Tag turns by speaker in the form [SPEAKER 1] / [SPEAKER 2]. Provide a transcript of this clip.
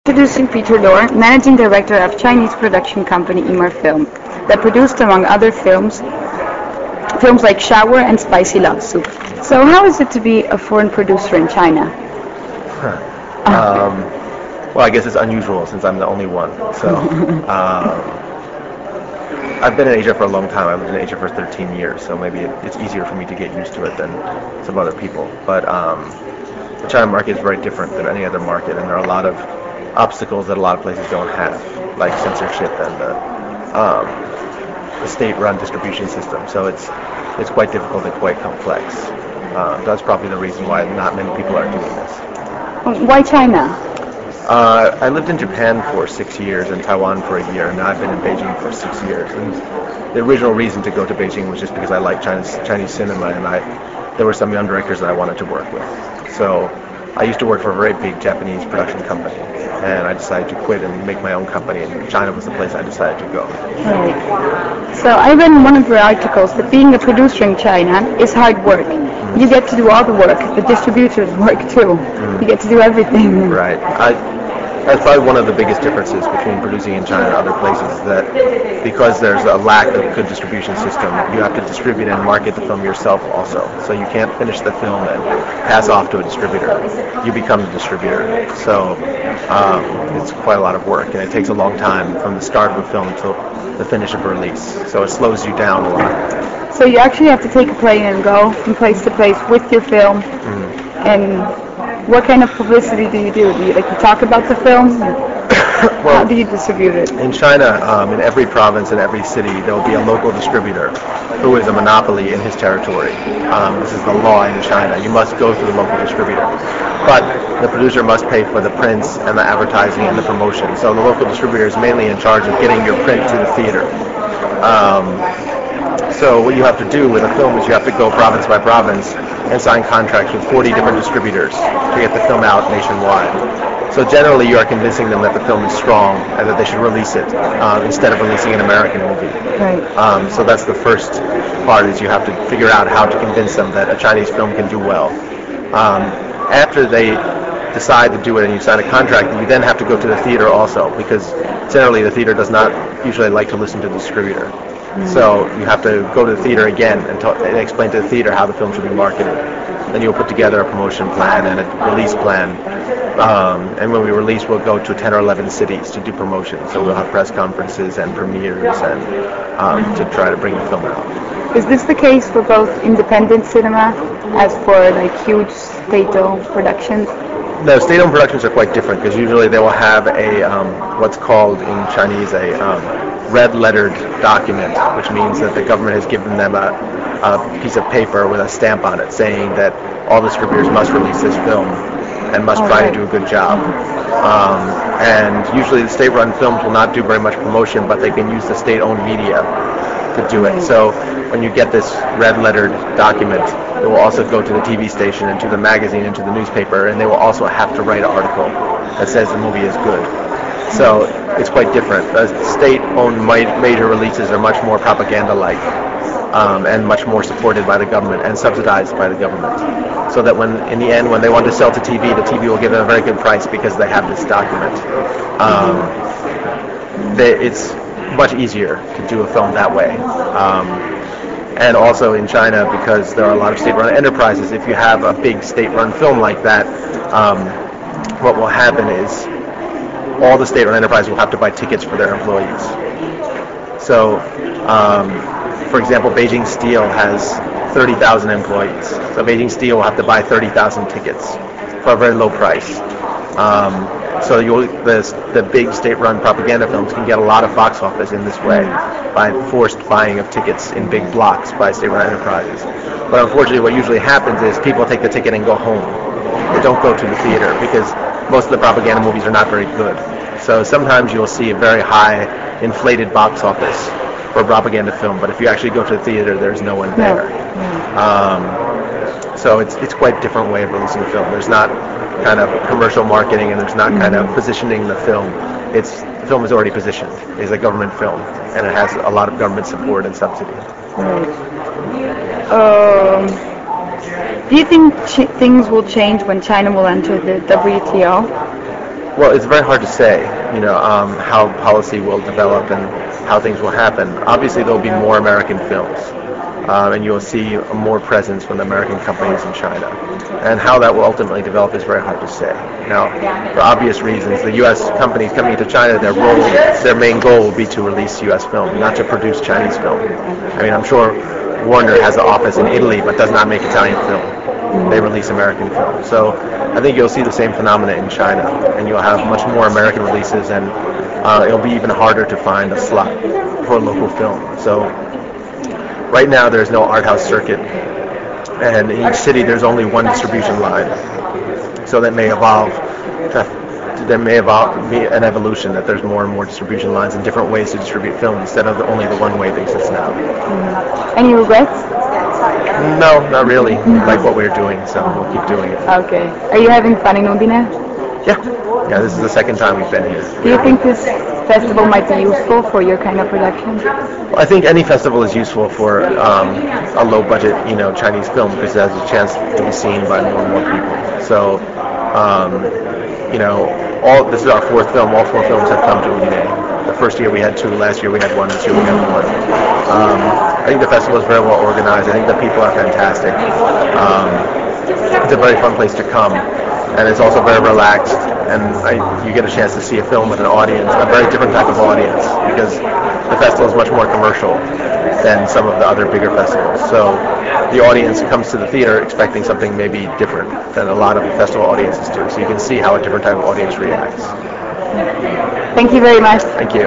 [SPEAKER 1] Introducing Peter Dorr, Managing Director of Chinese production company Imar Film, that produced, among other films like Shower and Spicy Love Soup. So how is it to be a foreign producer in China?
[SPEAKER 2] Well, I guess it's unusual since I'm the only one. So I've been in Asia for a long time. I've been in Asia for 13 years, so maybe it's easier for me to get used to it than some other people. But the China market is very different than any other market, and there are a lot of obstacles that a lot of places don't have, like censorship and the state-run distribution system. So it's quite difficult and quite complex. That's probably the reason why not many people are doing this.
[SPEAKER 1] Why China?
[SPEAKER 2] I lived in Japan for 6 years and Taiwan for a year, and now I've been in Beijing for 6 years. And the original reason to go to Beijing was just because I like Chinese cinema, and there were some young directors that I wanted to work with. So I used to work for a very big Japanese production company, and I decided to quit and make my own company, and China was the place I decided to go.
[SPEAKER 1] Right. So I read in one of your articles that being a producer in China is hard work. You get to do all the work. The distributors work too. You get to do everything.
[SPEAKER 2] Right. That's probably one of the biggest differences between producing in China and other places, is that because there's a lack of a good distribution system, you have to distribute and market the film yourself also. So you can't finish the film and pass off to a distributor. You become the distributor. So it's quite a lot of work, and it takes a long time from the start of a film until the finish of release. So it slows you down a lot.
[SPEAKER 1] So you actually have to take a plane and go from place to place with your film. And what kind of publicity do you do? Do you talk about the film?
[SPEAKER 2] Well,
[SPEAKER 1] how do you distribute it?
[SPEAKER 2] In China, in every province and every city, there will be a local distributor who is a monopoly in his territory. This is the law in China. You must go through the local distributor. But the producer must pay for the prints and the advertising and the promotion. So the local distributor is mainly in charge of getting your print to the theater. So what you have to do with a film is you have to go province by province and sign contracts with 40 different distributors to get the film out nationwide. So generally you are convincing them that the film is strong and that they should release it instead of releasing an American movie.
[SPEAKER 1] Right.
[SPEAKER 2] So that's the first part, is you have to figure out how to convince them that a Chinese film can do well. After they decide to do it and you sign a contract, you then have to go to the theater also, because generally the theater does not usually like to listen to the distributor. So you have to go to the theater again and explain to the theater how the film should be marketed. Then you'll put together a promotion plan and a release plan. And when we release, we'll go to 10 or 11 cities to do promotion. So we'll have press conferences and premieres and to try to bring the film out.
[SPEAKER 1] Is this the case for both independent cinema as for huge state-owned productions?
[SPEAKER 2] No, state-owned productions are quite different, because usually they will have a what's called in Chinese a red-lettered document, which means that the government has given them a piece of paper with a stamp on it saying that all distributors must release this film and must try to do a good job. And usually the state-run films will not do very much promotion, but they can use the state-owned media to do it. So when you get this red-lettered document, it will also go to the TV station and to the magazine and to the newspaper, and they will also have to write an article that says the movie is good. So it's quite different. The state-owned major releases are much more propaganda-like and much more supported by the government and subsidized by the government. So that in the end, when they want to sell to TV, the TV will give them a very good price because they have this document. It's much easier to do a film that way. And also in China, because there are a lot of state-run enterprises, if you have a big state-run film like that, what will happen is all the state-run enterprises will have to buy tickets for their employees. So, for example, Beijing Steel has 30,000 employees. So Beijing Steel will have to buy 30,000 tickets for a very low price. So the big state-run propaganda films can get a lot of box office in this way by forced buying of tickets in big blocks by state-run enterprises. But unfortunately, what usually happens is people take the ticket and go home. They don't go to the theater because most of the propaganda movies are not very good. So sometimes you'll see a very high inflated box office for a propaganda film, but if you actually go to the theater, there's no one there. So it's quite a different way of releasing a film. There's not kind of commercial marketing, and there's not kind of positioning the film. The film is already positioned. It's a government film, and it has a lot of government support and subsidy.
[SPEAKER 1] Do you think things will change when China will enter the WTO?
[SPEAKER 2] Well, it's very hard to say, how policy will develop and how things will happen. Obviously, there will be more American films, and you will see more presence from the American companies in China. And how that will ultimately develop is very hard to say. Now, for obvious reasons, the U.S. companies coming to China, their main goal will be to release U.S. film, not to produce Chinese film. I mean, I'm sure Warner has an office in Italy, but does not make Italian film. They release American film. So I think you'll see the same phenomena in China, and you'll have much more American releases, and it'll be even harder to find a slot for a local film. So right now there's no art house circuit, and in each city there's only one distribution line. So that may evolve. There may be an evolution that there's more and more distribution lines and different ways to distribute film instead of only the one way that exists now.
[SPEAKER 1] Any regrets?
[SPEAKER 2] No, not really. Like what we're doing, so we'll keep doing it.
[SPEAKER 1] Okay. Are you having fun in Udine?
[SPEAKER 2] Yeah, this is the second time we've been here.
[SPEAKER 1] Do you think this festival might be useful for your kind of production?
[SPEAKER 2] Well, I think any festival is useful for a low-budget, Chinese film because it has a chance to be seen by more and more people. So, this is our fourth film. All four films have come to Udine. The first year we had 2, last year we had 1, this year we have 1. I think the festival is very well organized. I think the people are fantastic. It's a very fun place to come, and it's also very relaxed. And you get a chance to see a film with an audience, a very different type of audience, because the festival is much more commercial than some of the other bigger festivals. So the audience comes to the theater expecting something maybe different than a lot of festival audiences do. So you can see how a different type of audience reacts.
[SPEAKER 1] Thank you very much.
[SPEAKER 2] Thank you.